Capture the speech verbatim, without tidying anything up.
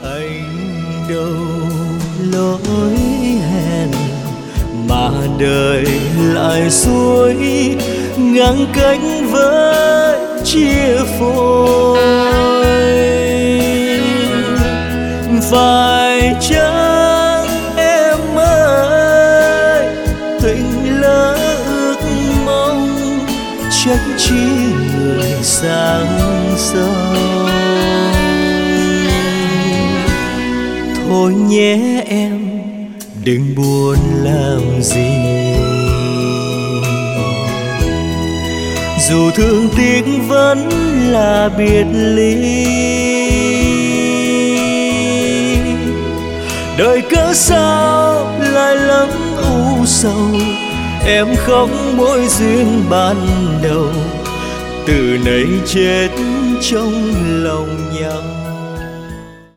anh đâu lỗi hẹn mà đời lại xuôi ngăn cách với chia phôi. Phải chăng em ơi tình lỡ ước mong trách chi người sang sông. Thôi nhé em đừng buồn làm gì, dù thương tiếc vẫn là biệt ly. Đời cớ sao lại lắm u sầu, em khóc mỗi duyên ban đầu, từ nay chết trong lòng nhau.